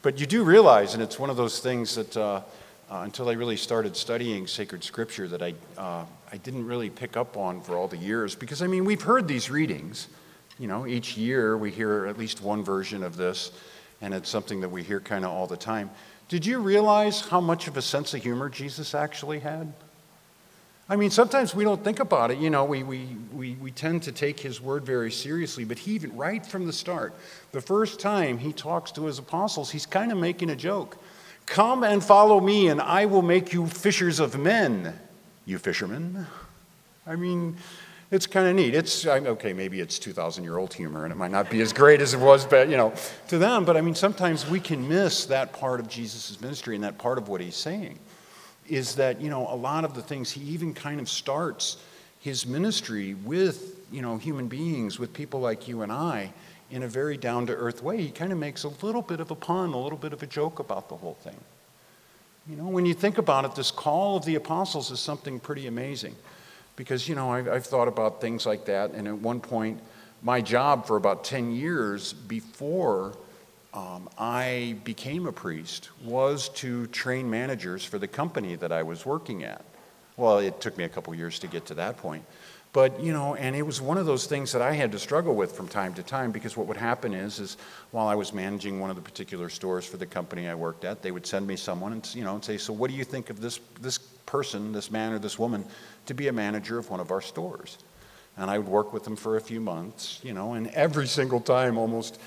But you do realize, and it's one of those things that until I really started studying sacred scripture that I didn't really pick up on for all the years. Because, I mean, we've heard these readings. You know, each year we hear at least one version of this, and it's something that we hear kind of all the time. Did you realize how much of a sense of humor Jesus actually had? I mean, sometimes we don't think about it. You know, we tend to take his word very seriously, but he even, right from the start, the first time he talks to his apostles, he's kind of making a joke. Come and follow me, and I will make you fishers of men, you fishermen. I mean, it's kind of neat. Okay, maybe it's 2,000-year-old humor, and it might not be as great as it was, but, you know, to them. But, I mean, sometimes we can miss that part of Jesus' ministry and that part of what he's saying is that, you know, a lot of the things he even kind of starts his ministry with, you know, human beings, with people like you and I, in a very down-to-earth way. He kind of makes a little bit of a pun, a little bit of a joke about the whole thing. You know, when you think about it, this call of the apostles is something pretty amazing. Because, you know, I've thought about things like that, and at one point, my job for about 10 years before I became a priest was to train managers for the company that I was working at. Well, it took me a couple years to get to that point. But, you know, and it was one of those things that I had to struggle with from time to time, because what would happen is while I was managing one of the particular stores for the company I worked at, they would send me someone and, you know, and say, so what do you think of this person, this man or this woman, to be a manager of one of our stores? And I would work with them for a few months, you know, and every single time, almost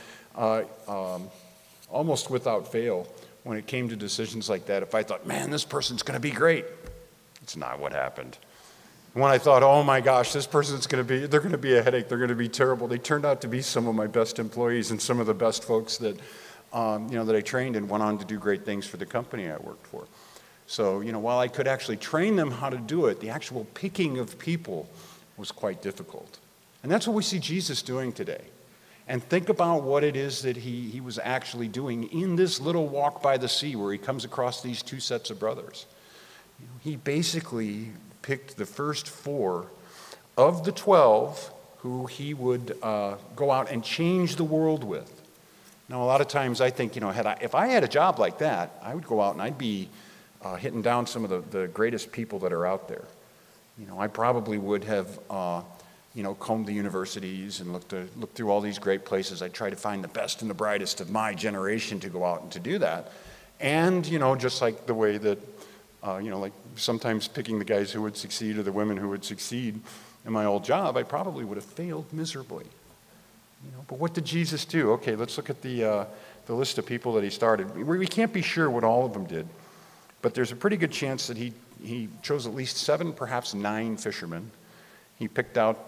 without fail, when it came to decisions like that, if I thought, man, this person's going to be great, it's not what happened. When I thought, oh my gosh, this person's they're going to be a headache, they're going to be terrible, they turned out to be some of my best employees and some of the best folks that, you know, that I trained and went on to do great things for the company I worked for. So, you know, while I could actually train them how to do it, the actual picking of people was quite difficult. And that's what we see Jesus doing today. And think about what it is that he was actually doing in this little walk by the sea where he comes across these two sets of brothers. You know, he basically picked the first 4 of the 12 who he would go out and change the world with. Now, a lot of times I think, you know, if I had a job like that, I would go out and I'd be hitting down some of the greatest people that are out there. You know, I probably would have, you know, combed the universities and looked through all these great places. I'd try to find the best and the brightest of my generation to go out and to do that. And, you know, just like the way that, you know, like sometimes picking the guys who would succeed or the women who would succeed in my old job, I probably would have failed miserably. You know, but what did Jesus do? Okay, let's look at the list of people that he started. We can't be sure what all of them did, but there's a pretty good chance that he chose at least 7, perhaps 9 fishermen. He picked out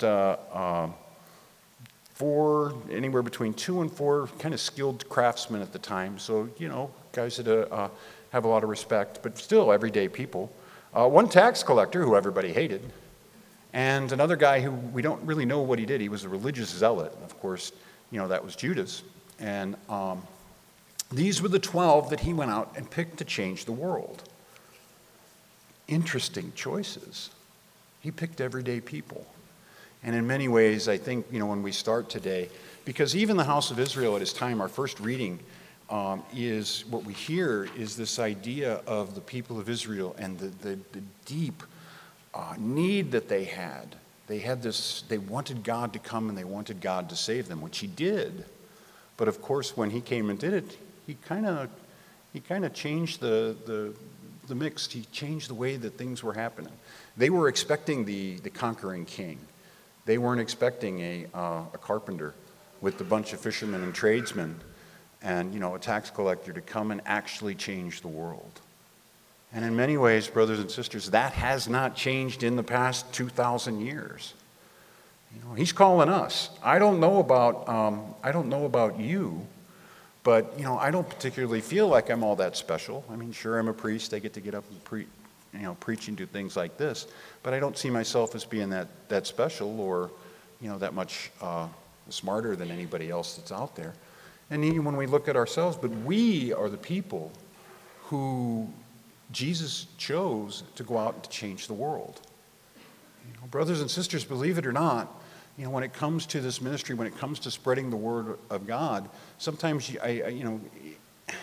4, anywhere between 2 and 4 kind of skilled craftsmen at the time. So, you know, guys that have a lot of respect, but still everyday people. 1 tax collector who everybody hated, and another guy who we don't really know what he did. He was a religious zealot. Of course, you know, that was Judas. And these were the 12 that he went out and picked to change the world. Interesting choices. He picked everyday people. And in many ways, I think, you know, when we start today, because even the house of Israel at his time, our first reading is what we hear is this idea of the people of Israel and the deep need that they had. They wanted God to come and they wanted God to save them, which he did. But of course, when he came and did it, he kind of changed the mix. He changed the way that things were happening. They were expecting the conquering king. They weren't expecting a carpenter with a bunch of fishermen and tradesmen and, you know, a tax collector to come and actually change the world. And in many ways, brothers and sisters, that has not changed in the past 2,000 years. You know, he's calling us. I don't know about you, but, you know, I don't particularly feel like I'm all that special. I mean, sure, I'm a priest. I get to get up and preach and do things like this, but I don't see myself as being that special or, you know, that much smarter than anybody else that's out there. And even when we look at ourselves, but we are the people who Jesus chose to go out and to change the world. You know, brothers and sisters, believe it or not, you know, when it comes to this ministry, when it comes to spreading the word of God, sometimes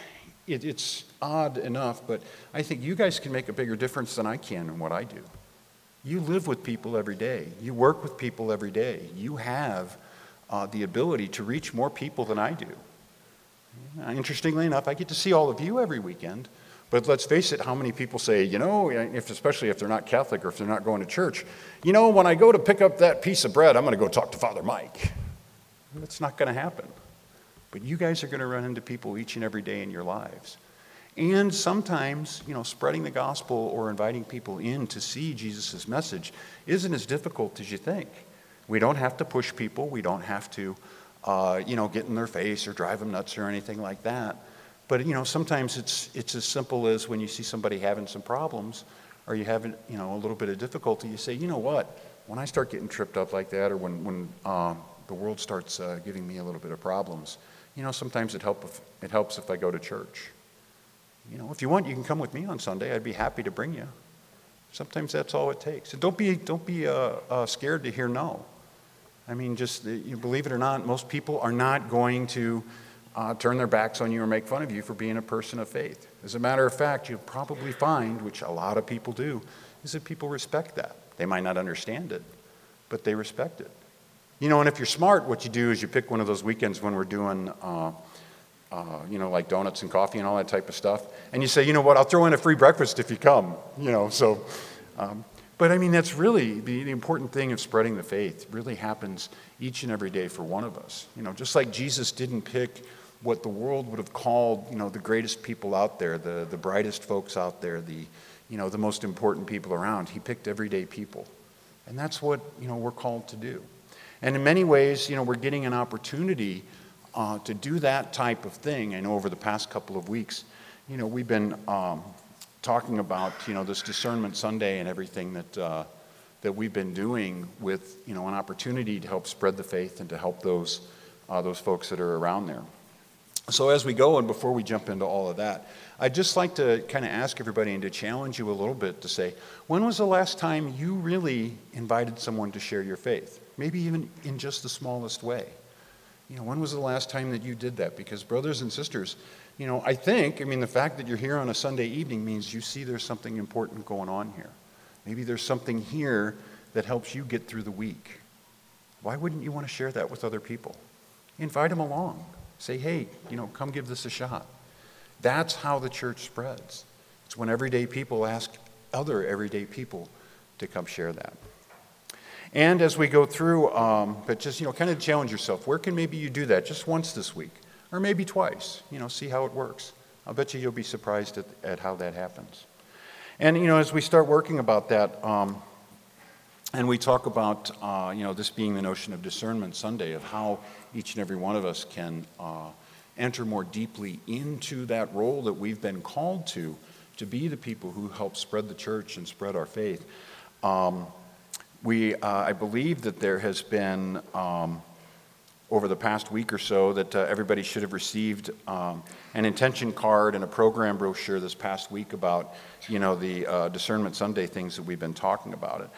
it's odd enough, but I think you guys can make a bigger difference than I can in what I do. You live with people every day. You work with people every day. You have the ability to reach more people than I do. Interestingly enough, I get to see all of you every weekend, but let's face it, how many people say, especially if they're not Catholic or if they're not going to church, when I go to pick up that piece of bread, I'm going to go talk to Father Mike. That's not going to happen. But you guys are going to run into people each and every day in your lives. And sometimes, spreading the gospel or inviting people in to see Jesus' message isn't as difficult as you think. We don't have to push people. We don't have to, get in their face or drive them nuts or anything like that. But, sometimes it's as simple as when you see somebody having some problems or you having, a little bit of difficulty, you say, you know what, when I start getting tripped up like that or when the world starts giving me a little bit of problems, sometimes it helps if I go to church. If you want, you can come with me on Sunday. I'd be happy to bring you. Sometimes that's all it takes. And don't be scared to hear no. I mean, just believe it or not, most people are not going to turn their backs on you or make fun of you for being a person of faith. As a matter of fact, you'll probably find, which a lot of people do, is that people respect that. They might not understand it, but they respect it. And if you're smart, what you do is you pick one of those weekends when we're doing, like donuts and coffee and all that type of stuff, and you say, you know what, I'll throw in a free breakfast if you come, But I mean, that's really the important thing of spreading the faith. It really happens each and every day for one of us. Just like Jesus didn't pick what the world would have called, the greatest people out there, the brightest folks out there, the most important people around. He picked everyday people. And that's what, we're called to do. And in many ways, we're getting an opportunity to do that type of thing. I know over the past couple of weeks, we've been talking about, this Discernment Sunday and everything that we've been doing with, an opportunity to help spread the faith and to help those folks that are around there. So as we go and before we jump into all of that, I'd just like to kind of ask everybody and to challenge you a little bit to say, when was the last time you really invited someone to share your faith? Maybe even in just the smallest way. When was the last time that you did that? Because brothers and sisters, I think, the fact that you're here on a Sunday evening means you see there's something important going on here. Maybe there's something here that helps you get through the week. Why wouldn't you want to share that with other people? Invite them along. Say, hey, come give this a shot. That's how the church spreads. It's when everyday people ask other everyday people to come share that. And as we go through, but just, kind of challenge yourself. Where can maybe you do that just once this week? Or maybe twice, see how it works. I'll bet you'll be surprised at how that happens. And, as we start working about that, and we talk about, this being the notion of Discernment Sunday, of how each and every one of us can enter more deeply into that role that we've been called to be the people who help spread the church and spread our faith. I believe that there has been, over the past week or so, that everybody should have received an intention card and a program brochure this past week about, the Discernment Sunday things that we've been talking about.